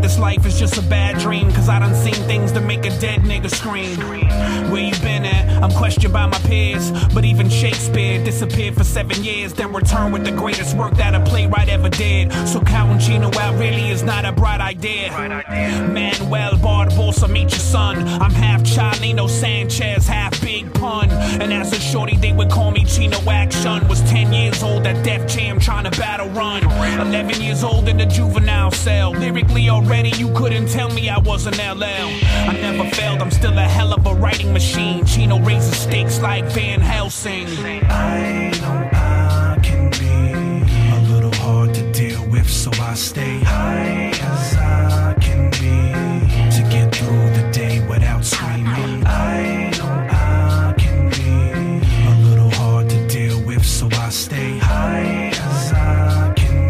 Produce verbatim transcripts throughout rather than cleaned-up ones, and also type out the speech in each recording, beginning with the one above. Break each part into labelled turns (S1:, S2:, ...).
S1: this life is just a bad dream, cause I done seen things that make a dead nigga scream. Where you been at? I'm questioned by my peers, but even Shakespeare disappeared for seven years, then returned with the greatest work that a playwright ever did. So counting Chino out really is not a bright idea. Manuel Barbosa, meet your son. I'm half Chalino Sanchez, half Big Pun. And as a shorty they would call me Chino Action. Was ten years old at Def Jam trying to battle run. eleven years old in the juvenile cell. Lyrically already you couldn't tell me I was an L L. I never failed, I'm still a hell of a writing machine. Chino raises stakes like Van Helsing.
S2: I know I can be a little hard to deal with, so I stay high as I can be to get through the day without screaming. I know I can be a little hard to deal with, so I stay high as I can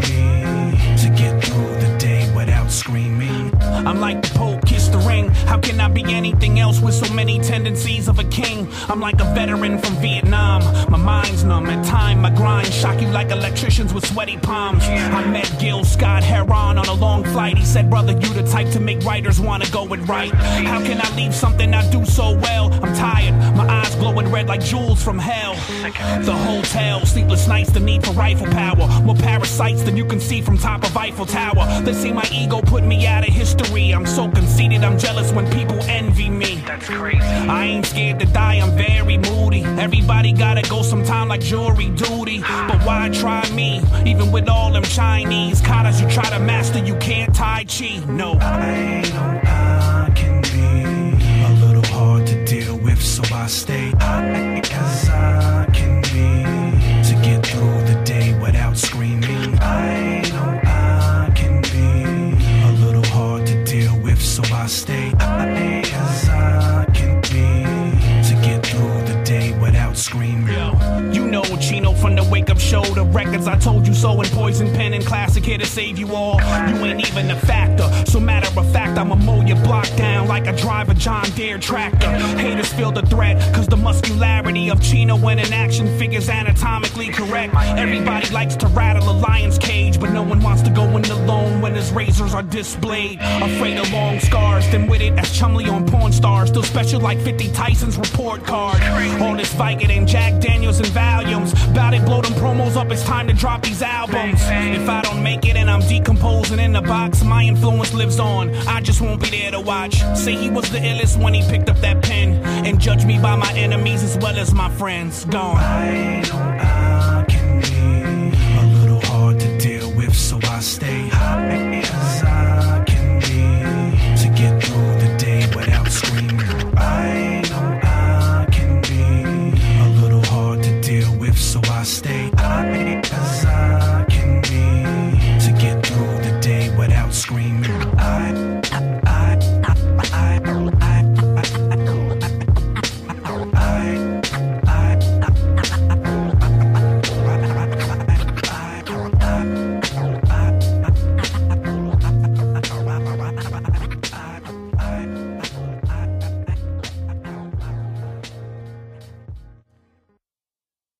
S2: be to get through the day without screaming.
S1: I'm like the Pope, kiss the ring. How can I be anything else with so many tendencies of a king? I'm like a veteran from Vietnam. My mind's numb at time, my grind shock you like electricians with sweaty palms. I met Gil Scott Heron on a long flight. He said, brother, you the type to make writers wanna go and write. How can I leave something I do so well? I'm tired, my eyes glowing red like jewels from hell. The hotel, sleepless nights, the need for rifle power. More parasites than you can see from top of Eiffel Tower. They say my ego put me out of history. I'm so conceited, I'm jealous when people envy me. That's crazy. I ain't scared to die, I'm very moody. Everybody gotta go sometime like jury duty. But why try me? Even with all them Chinese katas you try to master, you can't Tai Chi. No.
S2: I know I can be a little hard to deal with, so I stay high as I can be to get through the day without screaming. I know I can be a little hard to deal with, so I stay high as I can be to get through the day without screaming.
S1: Yo, you know Chino from the Wake Up Show, the records I Told You So, and Poison Pen and Classic here to save you all. You ain't even a factor, so matter of fact I'ma mow your block down like I drive a John Deere tractor. Haters feel the threat, cause the muscularity of Chino when in action figures anatomically correct. Everybody likes to rattle a lion's cage, but no one wants to go in alone when his razors are displayed. Afraid of long scars, then with it as Chumley on Porn Stars. Still special like fifty Tyson's report card. All this Vicodin and Jack Daniels and volumes. Bout it, blow them promos up, it's time to drop these albums. If I don't make it and I'm decomposing in the box, my influence lives on, I just won't be there to watch. Say he was the illest when he picked up that pen, and judge me by my enemies as well as my friends. Gone.
S2: I know I can be a little hard to deal with, so I stay